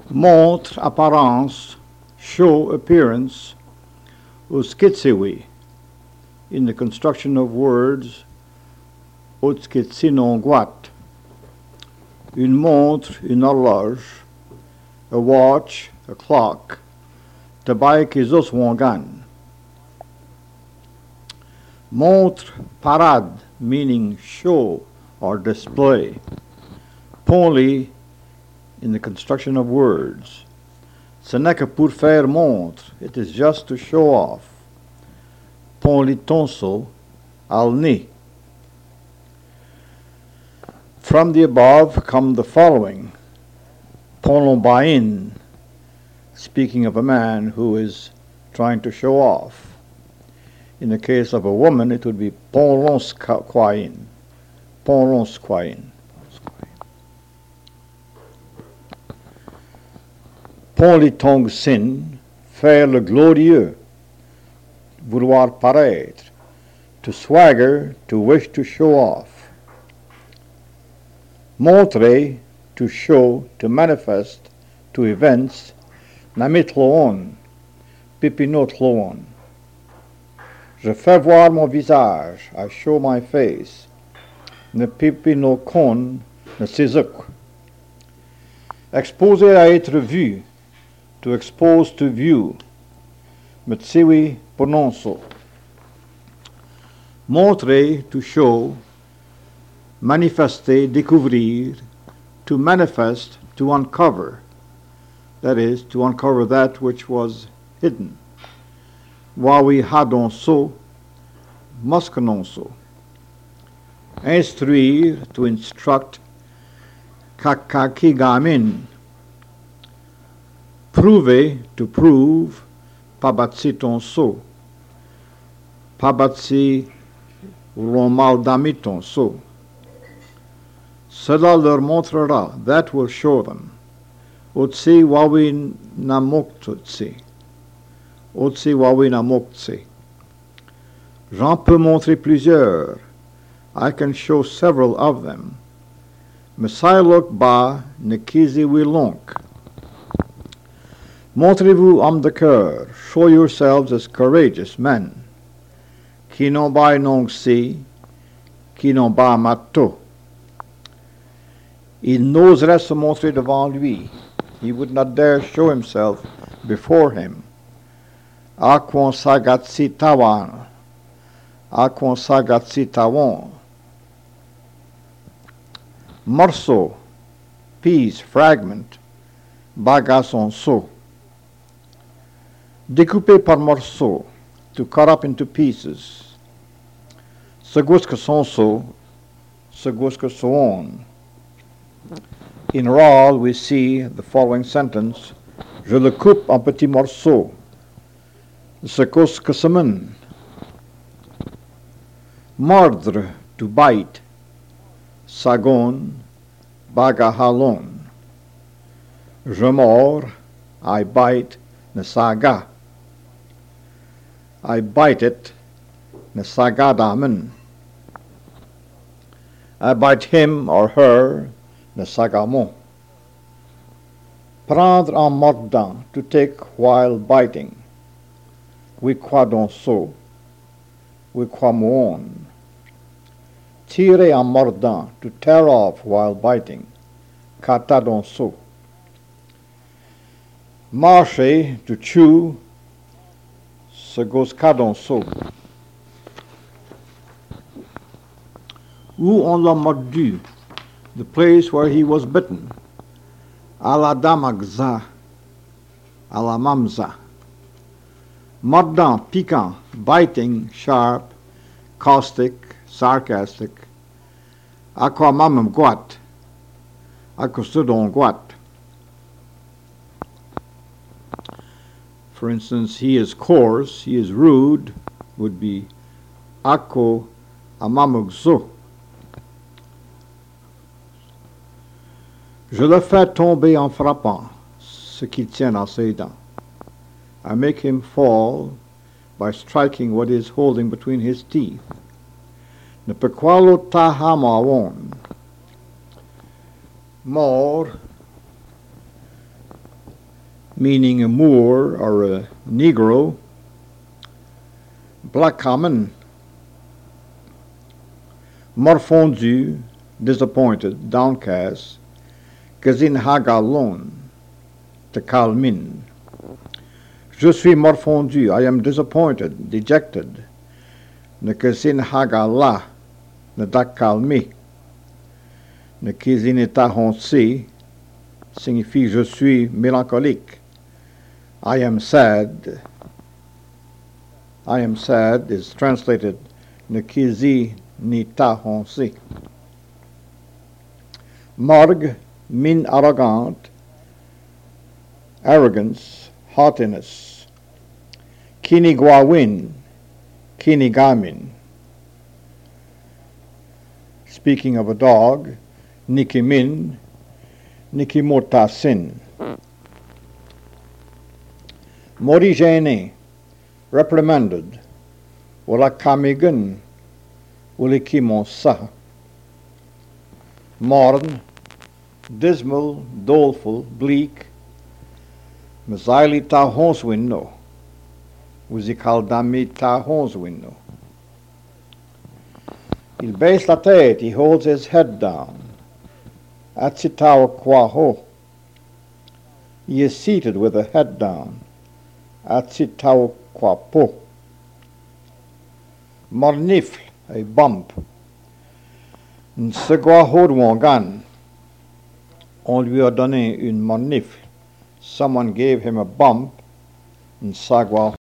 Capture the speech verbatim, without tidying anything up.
Montre apparence, show appearance, uskitsewi. In the construction of words, utskitsinonguat. Une montre, une horloge, a watch, a clock, tabay kizos wangan. Montre, parade, meaning show or display. Ponli, in the construction of words. Ce n'est que pour faire montre, it is just to show off. Ponli tonso, al ni. From the above come the following. Ponlombain, speaking of a man who is trying to show off. In the case of a woman, it would be ponlonskwain. Ponlonskwain. Ponlitong sin, faire le glorieux, vouloir paraître, to swagger, to wish to show off. Montrer, to show, to manifest, to evince, namitloon, pipinotloon. Je fais voir mon visage, I show my face. Ne pipinokon, ne sizuk. Exposer à être vu, to expose to view. Metsiwi pononso. Montrer, to show. Manifester, découvrir. To manifest, to uncover. That is, to uncover that which was hidden. Wawi hadonso, muskanonso. Instruire, to instruct. Kakakigamin. Prouver, to prove. Pabatsi tonso. Pabatsi romaldamitonso. Cela leur montrera, that will show them. Otsi wawi namoktotsi. Otsi wawi namoktsi. J'en peux montrer plusieurs. I can show several of them. Mesailok ba nekizi wilonk. Montrez-vous homme de cœur. Show yourselves as courageous men. Qui n'ont ba non si, qui n'ont ba mato. Il n'oserait se montrer devant lui. He would not dare show himself before him. Aquon sagatsi tawan. Aquon sagatsi tawan. Morceau, piece, fragment. Bagasson so. Découpé par morceaux, to cut up into pieces. Seguska sonso, seguska soon. In Rawl, we see the following sentence: Je le coupe en petits morceaux. Seguska semen. Mordre, to bite. Sagon, bagahalon. Je mords, I bite, nesaga. I bite it, nesagadamen. I bite him or her, nesagamon. Prendre en mordant, to take while biting. We crois donc so. We crois mon. Tirer en mordant, to tear off while biting. Kata donc so. Marcher, to chew. Se goes cadon so. Où on l'a mordu, the place where he was bitten. A la damagza, a la mamza. Mordant, piquant, biting, sharp, caustic, sarcastic. Aqua mamam guat, acostudon guat. For instance, he is coarse, he is rude, would be ako amamugzo. Je le fais tomber en frappant, ce qu'il tient dans ses dents. I make him fall by striking what he is holding between his teeth. Ne pequalo tahamawon. More, meaning a Moor or a Negro. Black common, morfondu, disappointed, downcast, kazin hagalon, te calmin. Je suis morfondu, I am disappointed, dejected. Ne kazin hagala, ne dak calmi. Ne kazin etahonsi signifie je suis mélancolique. I am sad. I am sad is translated ne kizi ni ta honsi. Morgue, min arrogant, arrogance, haughtiness. Kini guawin, kini gamin. Speaking of a dog, nikimin, nikimotasin. Morigene, reprimanded, wala kamigan, wala kimonsa. Morn, dismal, doleful, bleak, mazaili ta honswinno, wuzikaldami ta honswinno. Il baisse la tête, he holds his head down. Atsitao quaho, he is seated with the head down. Atsitao quapo. Mornifle, a bump. Nsegwahodwangan, on lui a donné une mornifle. Someone gave him a bump. Nsagwa